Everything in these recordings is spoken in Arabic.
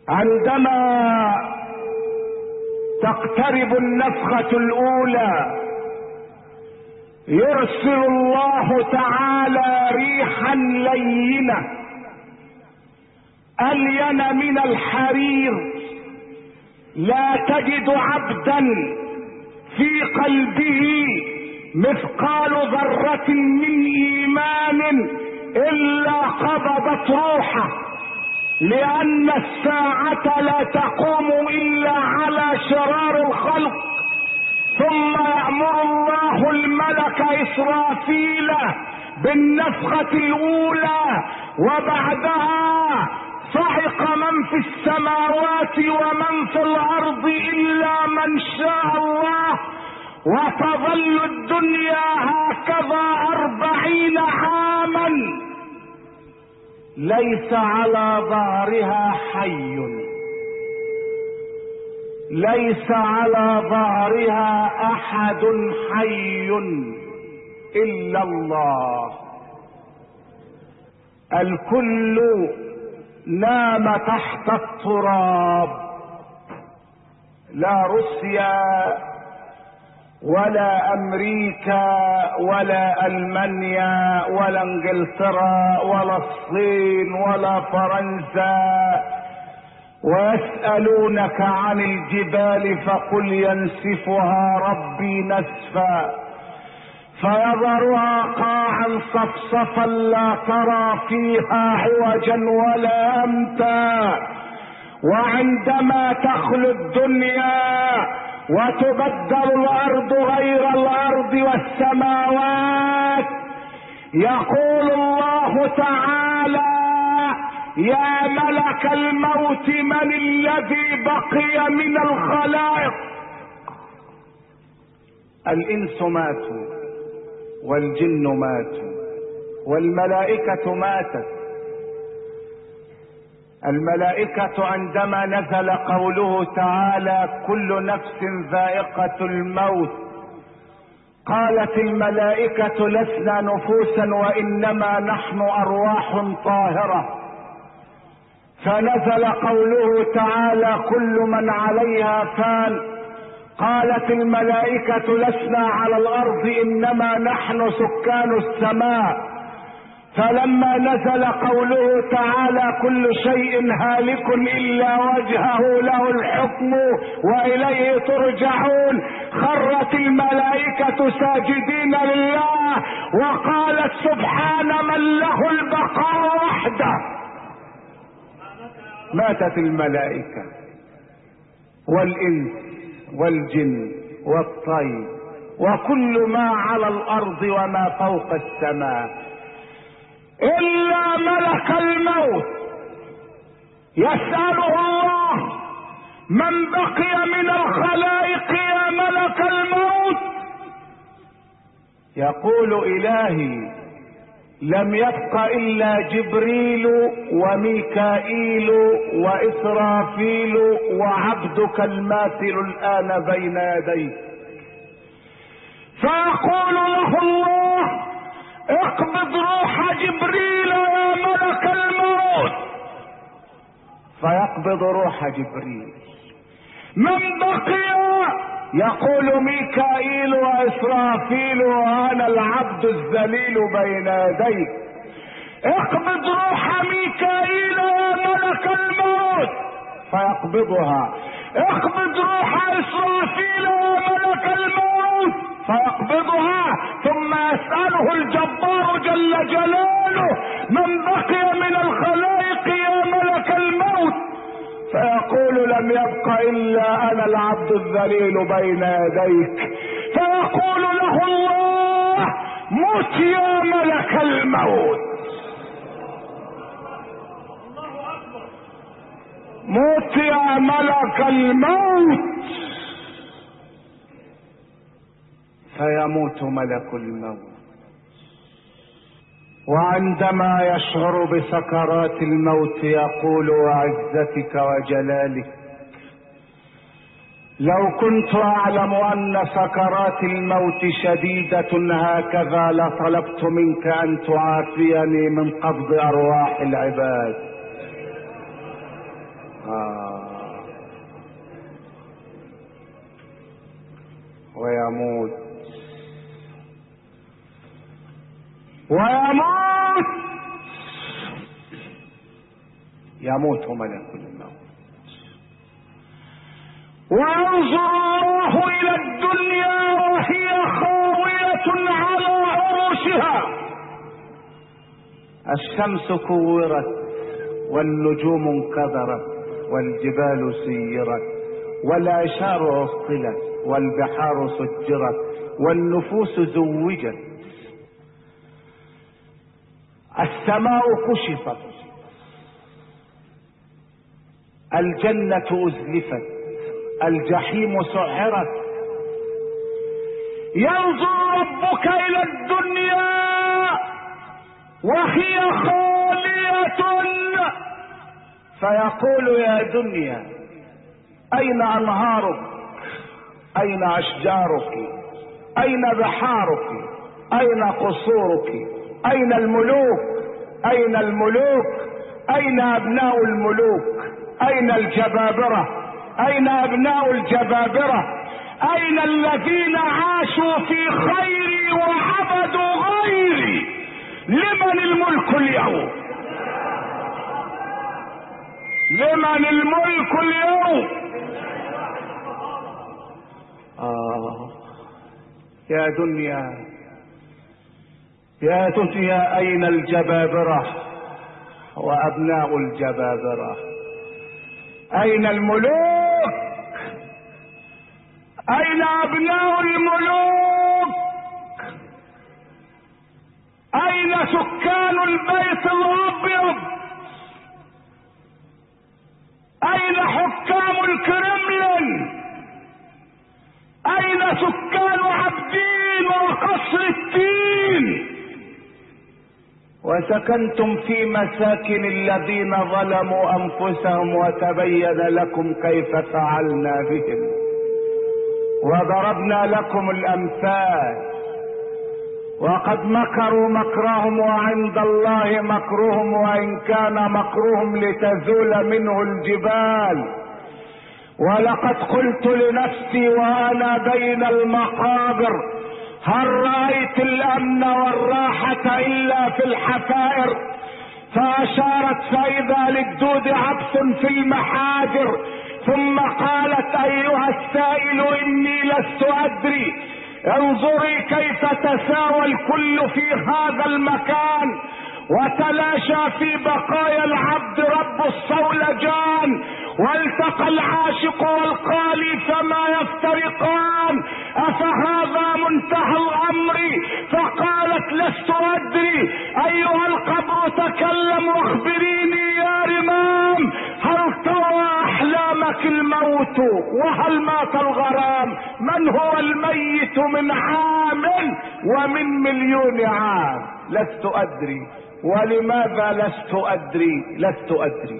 عندما تقترب النفخة الأولى يرسل الله تعالى ريحا لينة ألين من الحرير، لا تجد عبدا في قلبه مثقال ذرة من إيمان إلا قبضت روحه، لأن الساعة لا تقوم إلا على شرار الخلق. ثم يأمر الله الملك إسرافيل بالنفخة الأولى، وبعدها صعق من في السماوات ومن في الأرض إلا من شاء الله، وتظل الدنيا هكذا 40 عاما ليس على ظهرها حي، ليس على ظهرها أحد حي إلا الله. الكل نام تحت التراب، لا روسيا ولا امريكا ولا المانيا ولا انجلترا ولا الصين ولا فرنسا. ويسألونك عن الجبال فقل ينسفها ربي نسفا فيذرها قاعا صفصفا لا ترى فيها عوجا ولا امتا. وعندما تخلو الدنيا وتبدل الارض غير الارض والسماوات يقول الله تعالى: يا ملك الموت من الذي بقي من الخلائق؟ الانس ماتوا والجن ماتوا والملائكة ماتت. الملائكة عندما نزل قوله تعالى: كل نفس ذائقة الموت، قالت الملائكة: لسنا نفوسا وإنما نحن أرواح طاهرة. فنزل قوله تعالى: كل من عليها فان، قالت الملائكة: لسنا على الأرض إنما نحن سكان السماء. فلما نزل قوله تعالى: كل شيء هالك إلا وجهه له الحكم وإليه ترجعون، خرت الملائكة ساجدين لله وقالت: سبحان من له البقاء وحده. ماتت الملائكة والإنس والجن والطير وكل ما على الأرض وما فوق السماء، إلا ملك الموت يسأله الله: من بقي من الخلائق يا ملك الموت؟ يقول: إلهي لم يبق إلا جبريل وميكائيل وإسرافيل وعبدك الماثل الآن بين يديك. فيقول له الله: اقبض روح جبريل يا ملك الموت. فيقبض روح جبريل. من بقي؟ يقول: ميكائيل وإسرافيل وأنا العبد الذليل بين يديك. اقبض روح ميكائيل يا ملك الموت. فيقبضها. اقبض روح إسرافيل يا ملك الموت. فيقبضها. ثم يسأله الجبار جل جلاله: من بقي من الخلائق يا ملك الموت؟ فيقول: لم يبق إلا أنا العبد الذليل بين يديك. فيقول له الله: مت يا ملك الموت. مت يا ملك الموت. فيموت ملك الموت. وعندما يشعر بسكرات الموت يقول: وعزتك وجلالك لو كنت اعلم ان سكرات الموت شديدة هكذا لطلبت منك ان تعافيني من قبض ارواح العباد. يموت ويموت، يموت ملك الموت. وينظر الله الى الدنيا وهي خاوية على عروشها، الشمس كورت والنجوم انكدرت والجبال سيرت والعشار عطلت والبحار سجرت والنفوس زوجت، السماء كشطت، الجنة أزلفت، الجحيم سعرت. ينظر ربك إلى الدنيا وهي خالية فيقول يا دنيا أين أنهارك؟ أين أشجارك؟ أين بحارك؟ أين قصورك؟ أين الملوك؟ أين الملوك؟ أين أبناء الملوك؟ أين الجبابرة؟ أين أبناء الجبابرة؟ أين الذين عاشوا في خيري وعبدوا غيري؟ لمن الملك اليوم؟ لمن الملك اليوم؟ يا دنيا يا دنيا أين الجبابرة وأبناء الجبابرة؟ أين الملوك؟ أين أبناء الملوك؟ أين سكان البيت الأبيض؟ أين حكام الكرملين؟ أين سكان عابدين وقصر التين؟ وسكنتم في مساكن الذين ظلموا أنفسهم وتبين لكم كيف فعلنا بهم وضربنا لكم الأمثال. وقد مكروا مكرهم وعند الله مكرهم وإن كان مكرهم لتزول منه الجبال. ولقد قلت لنفسي وأنا بين المقابر هل رأيت الأمن والراحة إلا في الحفائر؟ فأشارت فإذا للدود عبث في المحاجر، ثم قالت أيها السائل إني لست أدري، انظري كيف تساوى الكل في هذا المكان وتلاشى في بقايا العبد رب الصولجان، والتقى العاشق والقالي فما يفترقان، أفهذا منتهى الأمر؟ فقالت لست أدري. أيها القبر تكلم واخبريني يا رمام، هل ترى أحلامك الموت وهل مات الغرام؟ من هو الميت من عام ومن مليون عام؟ لست أدري. ولماذا لست أدري؟ لست أدري.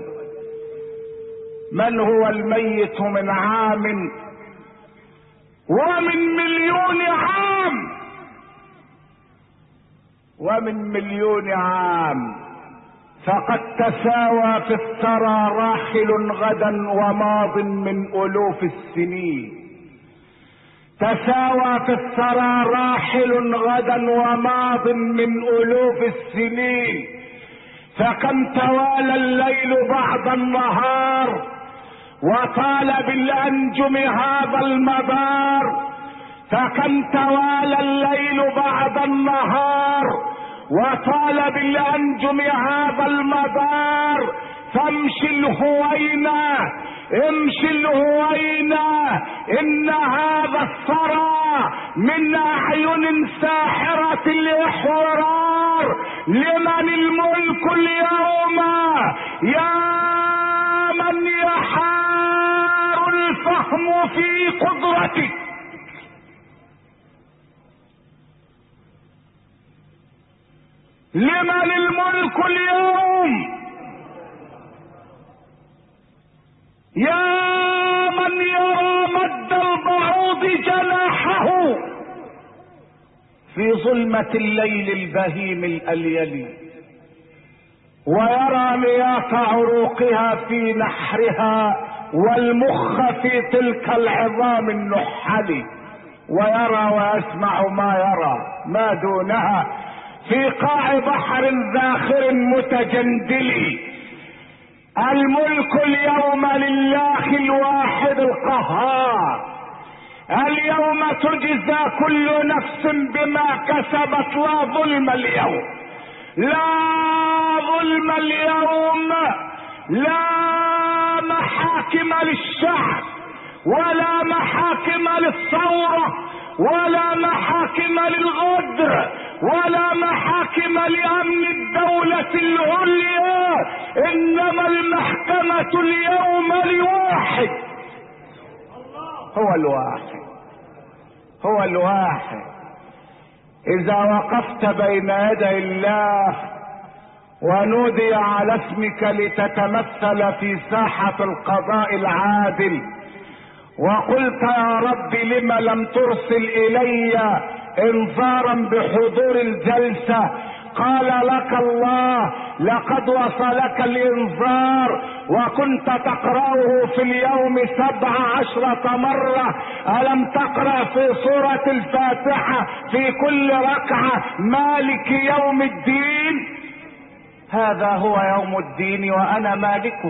من هو الميت من عام ومن مليون عام؟ ومن مليون عام. فقد تساوى في الثرى راحل غدا وماض من ألوف السنين. تساوى في الثرى راحل غدا وماض من ألوف السنين. فكم توالى الليل بعد النهار وطال بالأنجم هذا المدار. فكم توالى الليل بعد النهار وطال بالأنجم هذا المدار. فامشي الهوينة امشي الهوينة إن هذا الثرى من أعين ساحرة الإحرار. لمن الملك اليوم يا من يحار الفهم في قدرتك؟ لمن الملك اليوم يا من يرى مد البعوض جناحه في ظلمة الليل البهيم الأليل، ويرى مياه عروقها في نحرها والمخ في تلك العظام النحل، ويرى ويسمع ما يرى ما دونها في قاع بحر ذاخر متجندل. الملك اليوم لله الواحد القهار. اليوم تجزى كل نفس بما كسبت. لا ظلم اليوم، لا ظلم اليوم، لا محاكم للشعب ولا محاكم للثورة ولا محاكم للغدر ولا محاكم لأمن الدولة العليا، إنما المحكمة اليوم لواحد، هو الواحد، هو الواحد. إذا وقفت بين يدي الله ونودي على اسمك لتتمثل في ساحة القضاء العادل وقلت يا رب لم لم ترسل إلي انذارا بحضور الجلسة، قال لك الله لقد وصلك الانذار وكنت تقرأه في اليوم 17 مرة. ألم تقرأ في سورة الفاتحة في كل ركعة مالك يوم الدين؟ هذا هو يوم الدين وأنا مالكه.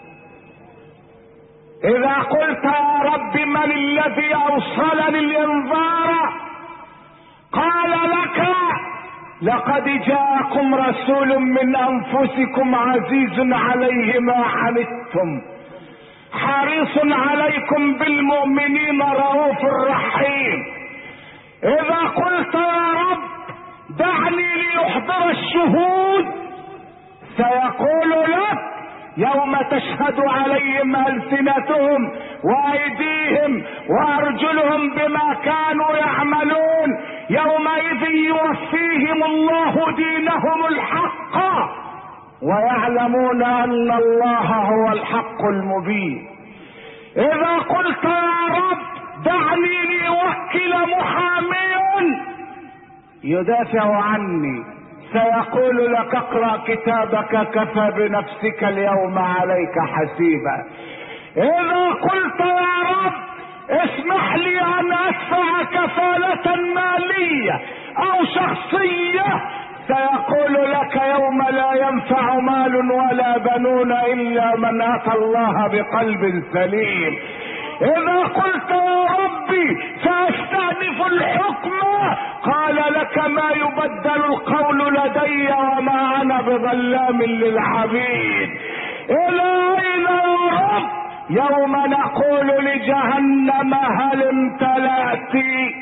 إذا قلت يا رب من الذي أوصلني الانذار؟ قال لك لقد جاءكم رسول من أنفسكم عزيز عليه ما عنتم حريص عليكم بالمؤمنين رؤوف رحيم. إذا قلت يا رب دعني ليحضر الشهود، سيقول لك يوم تشهد عليهم ألسنتهم وأيديهم وأرجلهم بما كانوا يعملون يومئذ يوفيهم الله دينهم الحق ويعلمون أن الله هو الحق المبين. إذا قلت يا رب دعني لأوكل محاميا يدافع عني، سيقول لك اقرأ كتابك كفى بنفسك اليوم عليك حسيبا. إذا قلت يا رب اسمح لي أن أدفع كفالة مالية أو شخصية، سيقول لك يوم لا ينفع مال ولا بنون إلا من أتى الله بقلب سليم. إذا قلت يا ربي سأستأنف الحكم، قال لك ما يبدل القول لدي وما أنا بظلام للعبيد. إلى أين يا رب؟ يوم نقول لجهنم هل امتلأت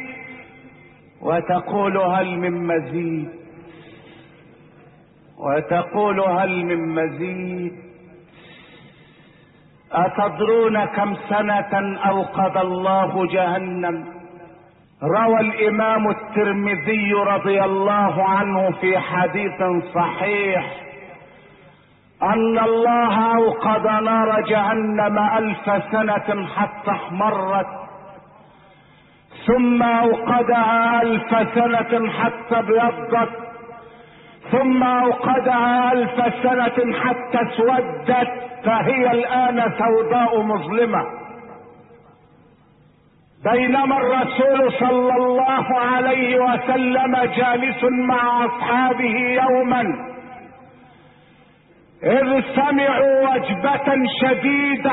وتقول هل من مزيد، وتقول هل من مزيد. أتدرون كم سنة أوقد الله جهنم؟ روى الإمام الترمذي رضي الله عنه في حديث صحيح أن الله أوقد نار جهنم 1000 سنة حتى احمرت، ثم أوقدها 1000 سنة حتى ابيضت، ثم أوقدها 1000 سنة حتى اسودت، فهي الآن سوداء مظلمة. بينما الرسول صلى الله عليه وسلم جالس مع أصحابه يوما إذ سمعوا وجبة شديدة،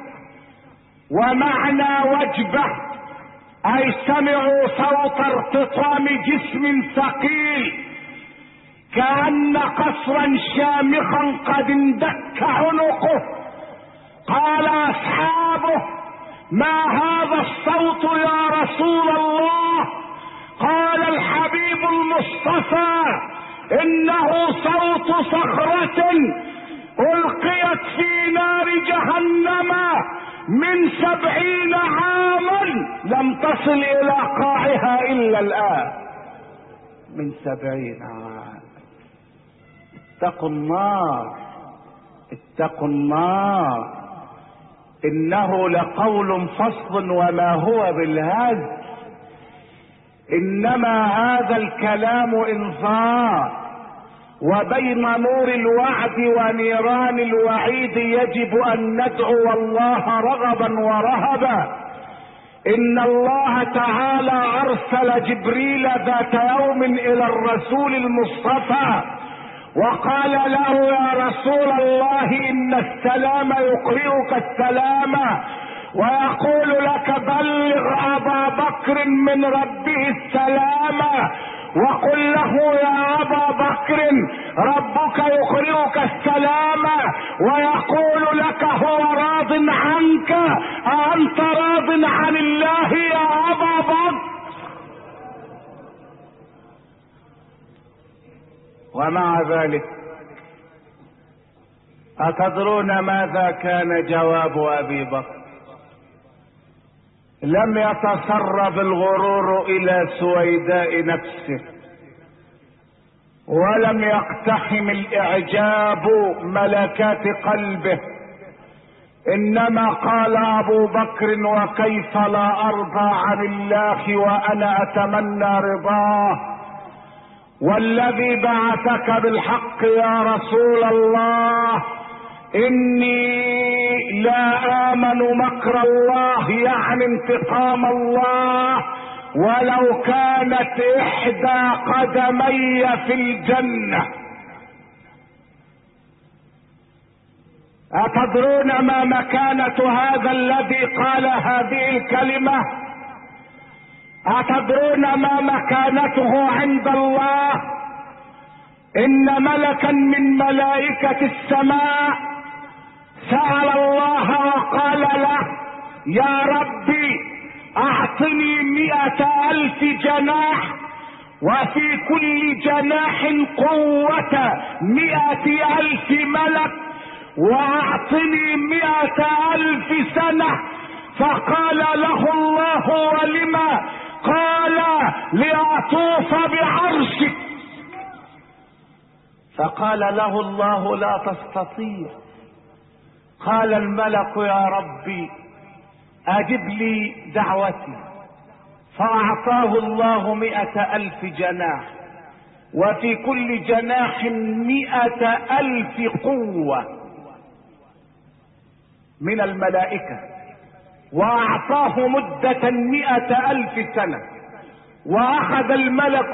ومعنى وجبة أي سمعوا صوت ارتطام جسم ثقيل كأن قصرا شامخا قد اندك عنقه. قال أصحابه ما هذا الصوت يا رسول الله؟ قال الحبيب المصطفى إنه صوت صخرة ألقيت في نار جهنم من 70 عاما لم تصل إلى قاعها إلا الآن. من 70 عام. اتقوا النار، اتقوا النار، إنه لقول فصل وما هو بالهزل، إنما هذا الكلام إنذار، وبين نور الوعد ونيران الوعيد يجب أن ندعو الله رغبا ورهبا. ان الله تعالى ارسل جبريل ذات يوم الى الرسول المصطفى وقال له يا رسول الله ان السلام يقرئك السلام ويقول لك بلغ ابا بكر من ربه السلام وقل له يا ابا بكر ربك يقرئك السلام ويقول لك هو راض عنك أأنت راض عن الله يا ابا بكر. ومع ذلك أتدرون ماذا كان جواب ابي بكر؟ لم يتسرب الغرور الى سويداء نفسه ولم يقتحم الاعجاب ملكات قلبه، انما قال ابو بكر وكيف لا ارضى عن الله وانا اتمنى رضاه، والذي بعثك بالحق يا رسول الله اني لا امن مكر الله يعني انتقام الله ولو كانت احدى قدمي في الجنة. اتدرون ما مكانة هذا الذي قال هذه الكلمة؟ اتدرون ما مكانته عند الله؟ ان ملكا من ملائكة السماء سأل الله وقال له يا ربي اعطني 100,000 جناح وفي كل جناح قوة 100,000 ملك واعطني 100,000 سنة. فقال له الله ولما؟ قال لأطوف بعرشك. فقال له الله لا تستطيع. قال الملك يا ربي اجب لي دعوتي، فاعطاه الله 100,000 جناح وفي كل جناح 100,000 قوة من الملائكة، واعطاه مدة 100,000 سنة، واخذ الملك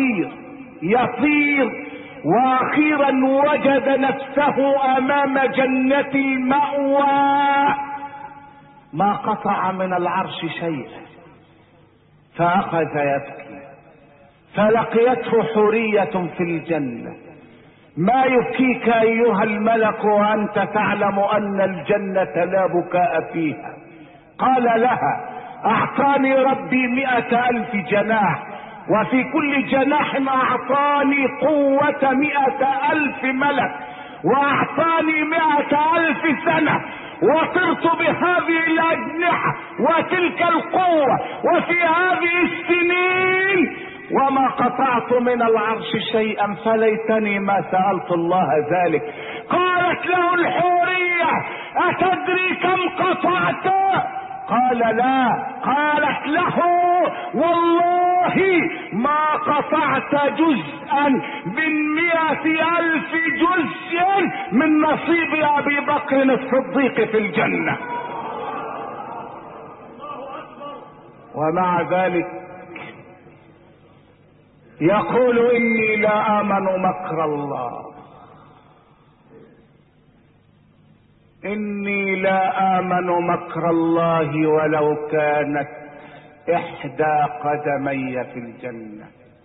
يطير واخيرا وجد نفسه امام جنة المأوى ما قطع من العرش شيئا، فاخذ يبكي، فلقيته حورية في الجنة. ما يبكيك ايها الملك وانت تعلم ان الجنة لا بكاء فيها؟ قال لها اعطاني ربي 100,000 جناح وفي كل جناح اعطاني قوة 100,000 ملك واعطاني 100,000 سنة وطرت بهذه الاجنحة وتلك القوة وفي هذه السنين وما قطعت من العرش شيئا، فليتني ما سألت الله ذلك. قالت له الحورية اتدري كم قطعت؟ قال لا. قالت له والله ما قطعت جزءا من 100,000 جزء من نصيب ابي بكر الصديق في الجنة. ومع ذلك يقول اني لا امن مكر الله، اني لا امن مكر الله ولو كانت احدى قدمي في الجنة.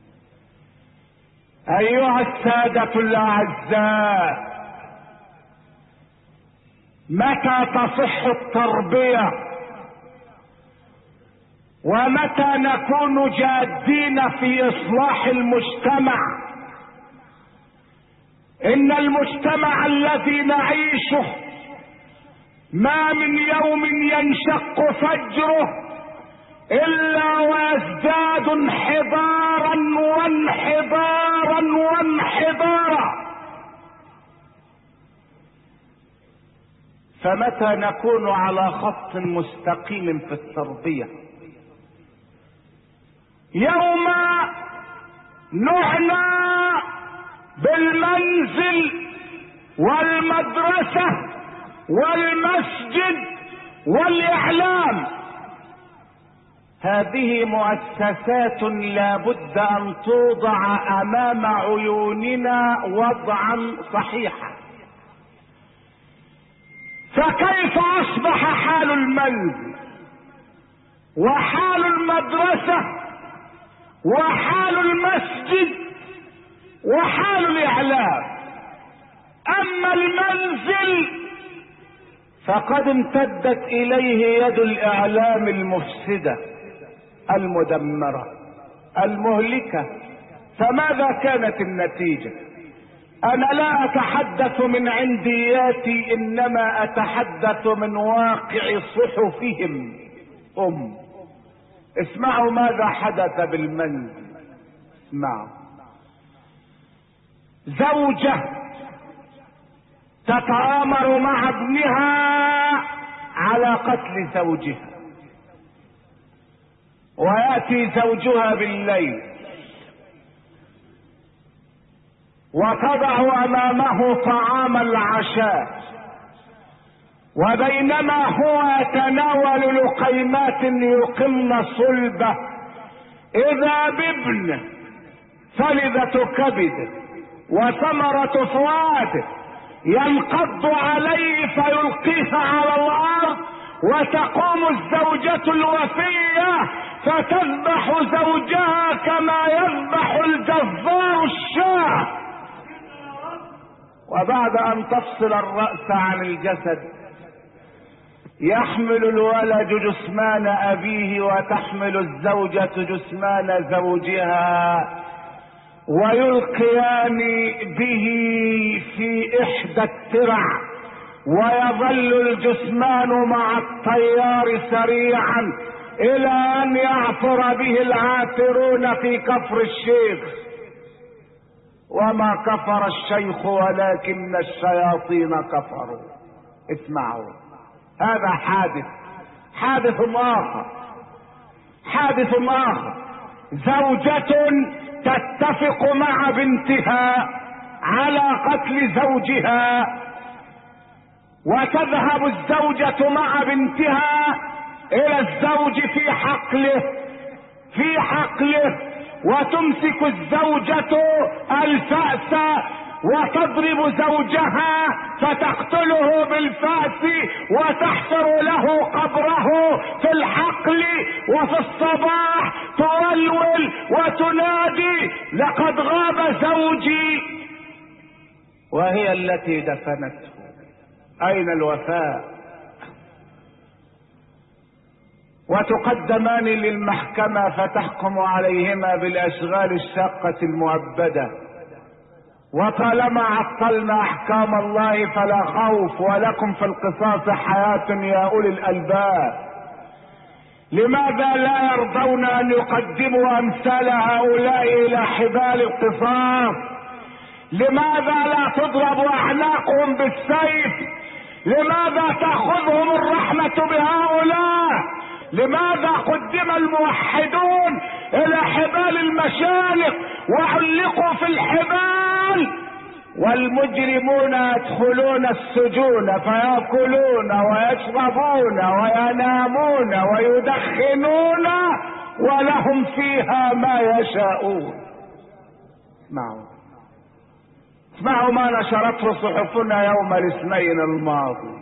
ايها السادة الاعزاء، متى تصح التربية ومتى نكون جادين في اصلاح المجتمع؟ ان المجتمع الذي نعيشه ما من يوم ينشق فجره الا ويزداد انحدارا وانحدارا وانحدارا. فمتى نكون على خط مستقيم في التربية؟ يوم نعنى بالمنزل والمدرسة والمسجد والاعلام، هذه مؤسسات لا بد ان توضع امام عيوننا وضعا صحيحا. فكيف اصبح حال المنزل وحال المدرسة وحال المسجد وحال الاعلام؟ اما المنزل فقد امتدت اليه يد الاعلام المفسدة المدمرة المهلكة. فماذا كانت النتيجة؟ انا لا اتحدث من عندياتي، انما اتحدث من واقع صحفهم هم. اسمعوا ماذا حدث بالمنزل. اسمعوا. زوجة تتآمر مع ابنها على قتل زوجها، ويأتي زوجها بالليل وتضع امامه طعام العشاء، وبينما هو يتناول لقيمات يقمن صلبه اذا بابن فلذة كبده وثمرة فؤاده ينقض عليه فيلقيه على الارض، وتقوم الزوجة الوفية فتذبح زوجها كما يذبح الجزار الشاة، وبعد ان تفصل الرأس عن الجسد يحمل الولد جثمان ابيه وتحمل الزوجة جثمان زوجها، ويلقيان به في احدى الترع، ويظل الجثمان مع الطيار سريعا الى ان يعثر به العاثرون في كفر الشيخ. وما كفر الشيخ ولكن الشياطين كفروا. اسمعوا، هذا حادث آخر. زوجة تتفق مع بنتها على قتل زوجها، وتذهب الزوجة مع بنتها الى الزوج في حقله وتمسك الزوجة الفأس وتضرب زوجها فتقتله بالفأس وتحفر له قبره في الحقل، وفي الصباح تولول وتنادي لقد غاب زوجي، وهي التي دفنته. اين الوفاء؟ وتقدمان للمحكمة فتحكم عليهما بالاشغال الشاقة المؤبدة. وطالما عطلنا احكام الله فلا خوف، ولكم في القصاص حياة يا اولي الالباب. لماذا لا يرضون ان يقدموا امثال هؤلاء الى حبال القصاص؟ لماذا لا تضرب اعناقهم بالسيف؟ لماذا تاخذهم الرحمة بهؤلاء؟ لماذا قدم الموحدون الى حبال المشانق وعلقوا في الحبال، والمجرمون يدخلون السجون فيأكلون ويشربون وينامون ويدخنون ولهم فيها ما يشاءون؟ اسمعوا ما نشرته صحفنا يوم الاثنين الماضي.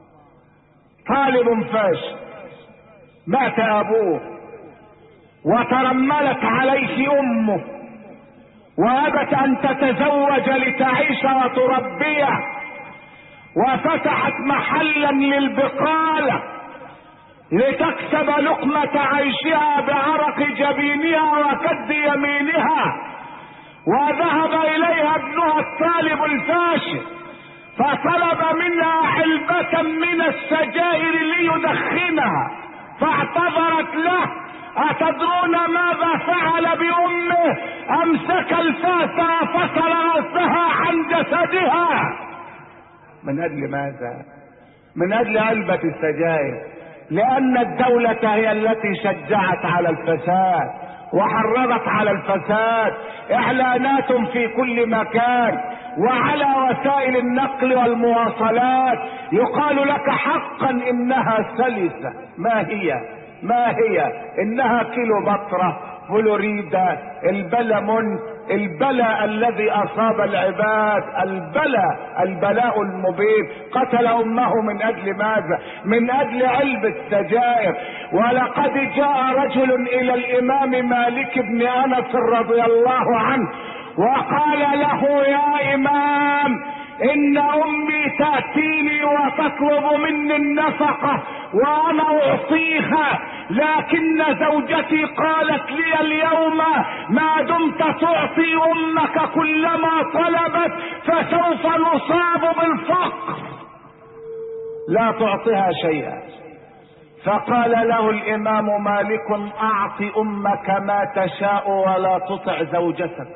طالب فاشل مات ابوه وترملت عليه امه وابت ان تتزوج لتعيش وتربيه، وفتحت محلا للبقالة لتكسب لقمة عيشها بعرق جبينها وكد يمينها، وذهب اليها ابنها الطالب الفاشل فطلب منها علبة من السجائر ليدخنها، فاعتذرت له. أتدرون ماذا فعل بأمه؟ أمسك الفاس وفصل رأسها عن جسدها. من أجل ماذا؟ من أجل علبة السجائر، لأن الدولة هي التي شجعت على الفساد وحرضت على الفساد. إعلانات في كل مكان وعلى وسائل النقل والمواصلات يقال لك حقا إنها سلسة. ما هي؟ ما هي؟ انها كيلوباترا، فلوريدا، البلمونت، البلاء الذي اصاب العباد، البلاء المبين. قتل امه من اجل ماذا؟ من اجل علبة سجائر. ولقد جاء رجل الى الامام مالك بن انس رضي الله عنه وقال له: يا امام، ان امي تأتيني وتطلب مني النفقة وانا اعطيها، لكن زوجتي قالت لي اليوم: ما دمت تعطي امك كلما طلبت فسوف نصاب بالفقر، لا تعطيها شيئا. فقال له الامام مالك: اعط امك ما تشاء ولا تطع زوجتك.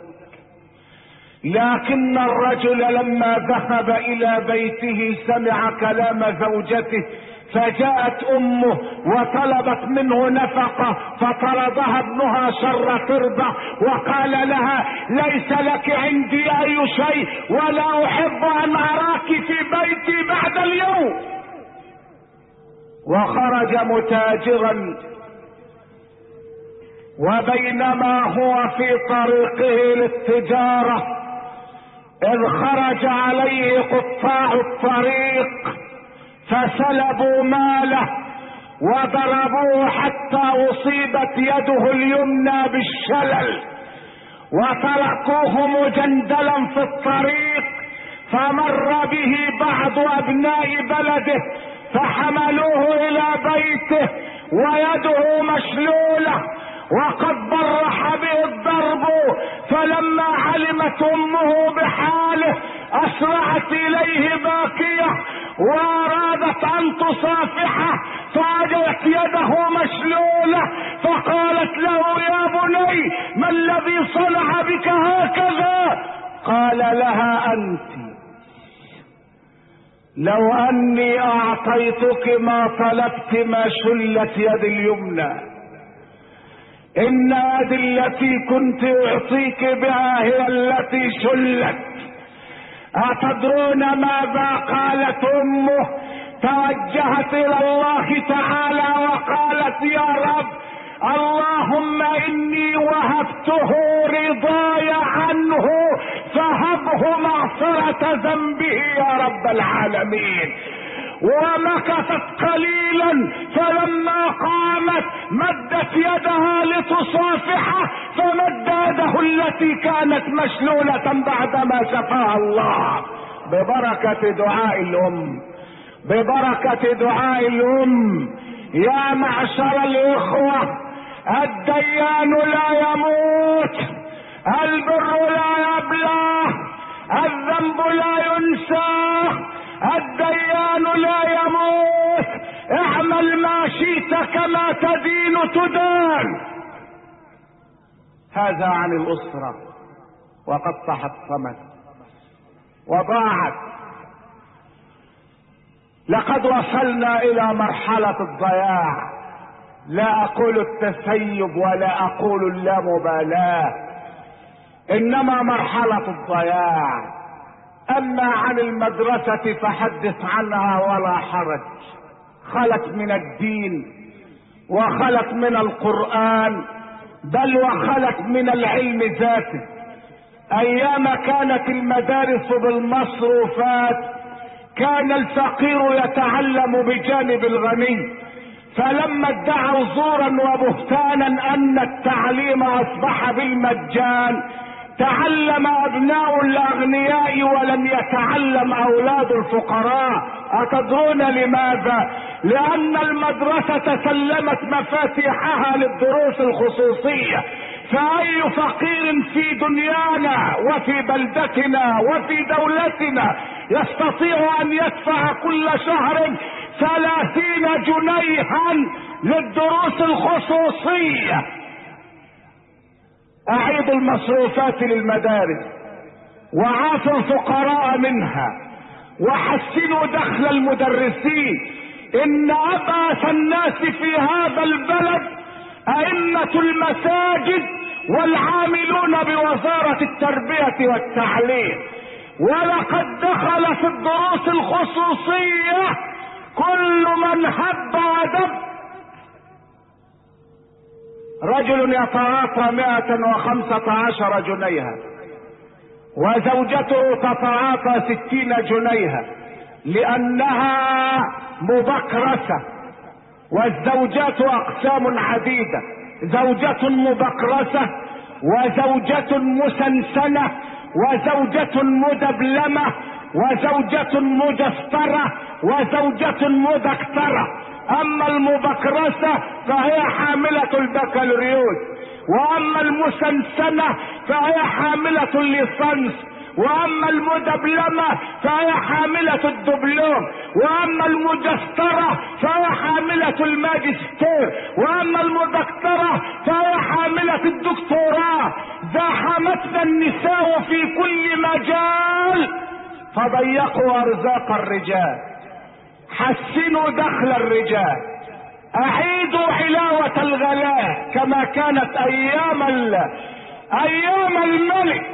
لكن الرجل لما ذهب الى بيته سمع كلام زوجته، فجاءت امه وطلبت منه نفقة، فطردها ابنها شر تربة وقال لها: ليس لك عندي اي شيء، ولا احب ان اراك في بيتي بعد اليوم. وخرج متاجرا، وبينما هو في طريقه للتجارة اذ خرج عليه قطاع الطريق فسلبوا ماله وضربوه حتى اصيبت يده اليمنى بالشلل، وتركوه مجندلا في الطريق. فمر به بعض ابناء بلده فحملوه الى بيته ويده مشلولة وقد برح به الضرب. فلما علمت امه بحاله اسرعت اليه باكية وارادت ان تصافحه، فوجدت يده مشلولة فقالت له: يا بني، ما الذي صنع بك هكذا؟ قال لها: انت لو اني اعطيتك ما طلبت ما شلت يد اليمنى، ان يدي التي كنت اعطيك بها هي التي شلت. اتدرون ماذا قالت امه؟ توجهت الى الله تعالى وقالت: يا رب، اللهم اني وهبته رضاي عنه فهبه مغفرة ذنبه يا رب العالمين. ومكثت قليلا، فلما قامت مدت يدها لتصافحه، فمد يده التي كانت مشلولة بعدما شفاها الله. ببركة دعاء الام، ببركة دعاء الام. يا معشر الاخوة، الديان لا يموت، البر لا يبلى، الذنب لا ينسى، الديان لا يموت. اعمل ما شئت كما تدين تدان. هذا عن الاسرة، وقد تحطمت وضاعت. لقد وصلنا الى مرحلة الضياع، لا اقول التسيب ولا اقول اللامبالاة، انما مرحلة الضياع. اما عن المدرسة فحدث عنها ولا حرج. خلت من الدين وخلت من القرآن، بل وخلت من العلم ذاته. ايام كانت المدارس بالمصروفات كان الفقير يتعلم بجانب الغني، فلما ادعوا زورا وبهتانا ان التعليم اصبح بالمجان تعلم ابناء الاغنياء ولم يتعلم اولاد الفقراء. اتدرون لماذا؟ لان المدرسة سلمت مفاتيحها للدروس الخصوصية، فاي فقير في دنيانا وفي بلدتنا وفي دولتنا يستطيع ان يدفع كل شهر 30 جنيها للدروس الخصوصية؟ اعيد المصروفات للمدارس وعافوا الفقراء منها وحسنوا دخل المدرسين. ان ابأس الناس في هذا البلد ائمة المساجد والعاملون بوزارة التربية والتعليم، ولقد دخل في الدروس الخصوصية كل من هب ودب. رجل يتعاطى 115 جنيها، وزوجته تتعاطى 60 جنيها لأنها مبكرسة. والزوجات أقسام عديدة، زوجة مبكرسة، وزوجة مسنسنة، وزوجة مدبلمة، وزوجة مجسترة، وزوجة مدكترة. أما المبكرسة فهي حاملة البكالوريوس، وأما المسنسنة فهي حاملة الليسانس، واما المدبلمة فهي حاملة الدبلوم، واما المجسترة فهي حاملة الماجستير، واما المدكترة فهي حاملة الدكتوراه. زاحمتنا النساء في كل مجال فضيقوا ارزاق الرجال. حسنوا دخل الرجال، اعيدوا علاوة الغلاء كما كانت ايام الملك.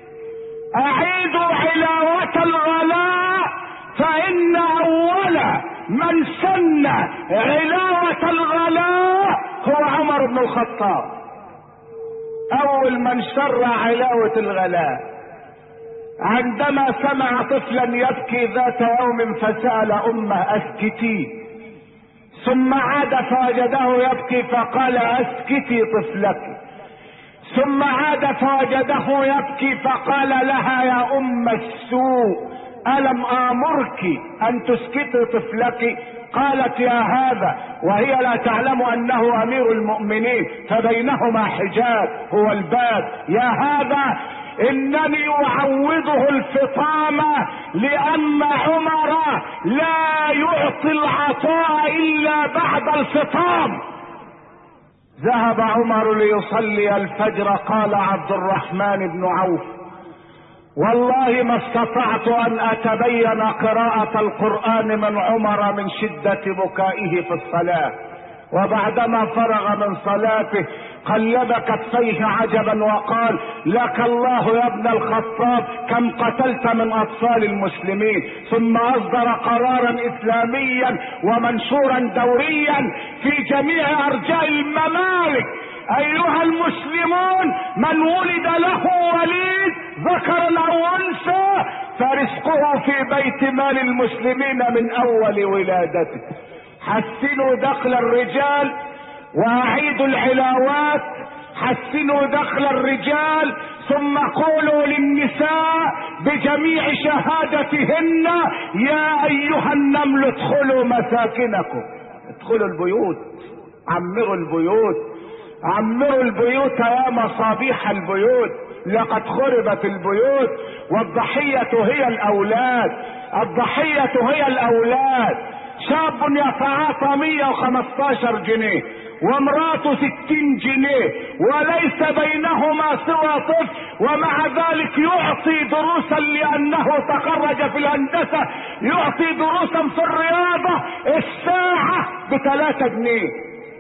اعيدوا علاوة الغلاء، فان اول من سن علاوة الغلاء هو عمر بن الخطاب. اول من شرع علاوة الغلاء عندما سمع طفلا يبكي ذات يوم فسأل امه اسكتي، ثم عاد فوجده يبكي فقال اسكتي طفلك، ثم عاد فوجده يبكي فقال لها يا ام السوء الم امرك ان تسكتي طفلك؟ قالت يا هذا، وهي لا تعلم انه امير المؤمنين فبينهما حجاب هو الباب. يا هذا انني اعوضه الفطام لان عمر لا يعطي العطاء الا بعد الفطام. ذهب عمر ليصلي الفجر. قال عبد الرحمن بن عوف والله ما استطعت ان اتبين قراءة القرآن من عمر من شدة بكائه في الصلاة. وبعدما فرغ من صلاته قلب كفيه عجبا وقال لك الله يا ابن الخطاب كم قتلت من اطفال المسلمين. ثم اصدر قرارا اسلاميا ومنشورا دوريا في جميع ارجاء الممالك: ايها المسلمون من ولد له وليد ذكرا او انثى فرزقه في بيت مال المسلمين من اول ولادته. حسنوا دخل الرجال واعيدوا العلاوات، حسنوا دخل الرجال، ثم قولوا للنساء بجميع شهادتهن يا ايها النمل ادخلوا مساكنكم. ادخلوا البيوت، عمروا البيوت، عمروا البيوت يا مصابيح البيوت. لقد خربت البيوت والضحية هي الاولاد، الضحية هي الاولاد. شاب يتعاطى 115 جنيه وامراته 60 جنيه وليس بينهما سوى طفل، ومع ذلك يعطي دروسا لانه تخرج في الهندسة، يعطي دروسا في الرياضة الساعة ب3 جنيه.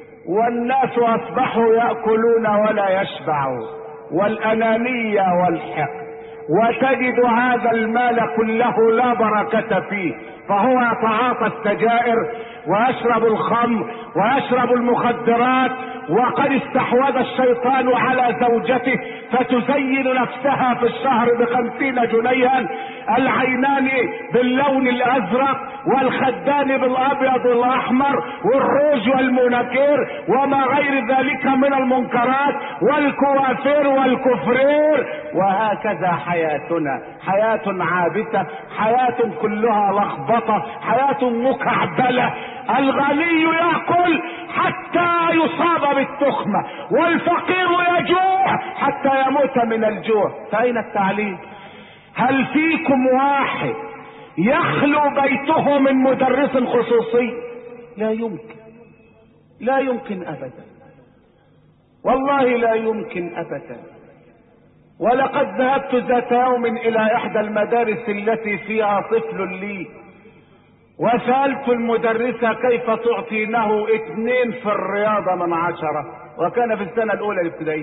والناس اصبحوا يأكلون ولا يشبعون، والانانية والحقد. وتجد هذا المال كله لا بركة فيه، فهو يتعاطى السجائر ويشرب الخمر ويشرب المخدرات. وقد استحوذ الشيطان على زوجته فتزين نفسها في الشهر ب50 جنيها، العينان باللون الازرق والخدان بالابيض والاحمر والروج والمنكير وما غير ذلك من المنكرات والكوافير والكفرير. وهكذا حياتنا حياة عابثة، حياة كلها لخبطة، حياة مكعبلة. الغني يأكل حتى يصاب بالتخمة، والفقير يجوع حتى يموت من الجوع. فأين التعليم؟ هل فيكم واحد يخلو بيته من مدرس خصوصي؟ لا يمكن، لا يمكن أبدا، والله لا يمكن أبدا. ولقد ذهبت ذات يوم إلى إحدى المدارس التي فيها طفل لي، وسألت المدرسة كيف تعطينه 2 في الرياضة من 10، وكان في السنة الأولى الابتدائية.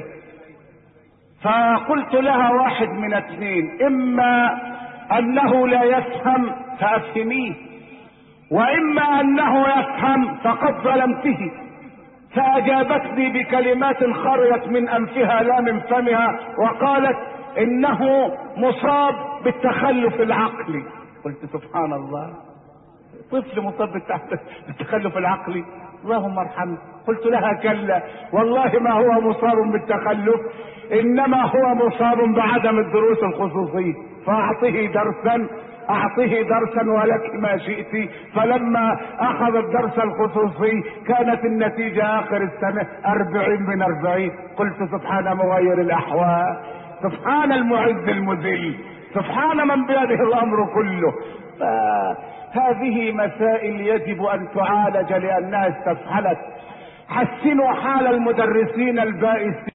فقلت لها 1 من 2: إما أنه لا يفهم فأفهميه، وإما أنه يفهم فقد ظلمته. فاجابتني بكلمات خرجت من انفها لا من فمها، وقالت انه مصاب بالتخلف العقلي. قلت سبحان الله، طفل مصاب بالتخلف العقلي، اللهم ارحمه. قلت لها كلا، والله ما هو مصاب بالتخلف، انما هو مصاب بعدم الدروس الخصوصية، فاعطيه درسا ولك ما شئت. فلما اخذ الدرس الخصوصي كانت النتيجة اخر السنة 40 من 40. قلت سبحان مغير الاحوال، سبحان المعز المذل، سبحان من بيده الامر كله. فهذه مسائل يجب ان تعالج لانها استفحلت. حسنوا حال المدرسين البائسين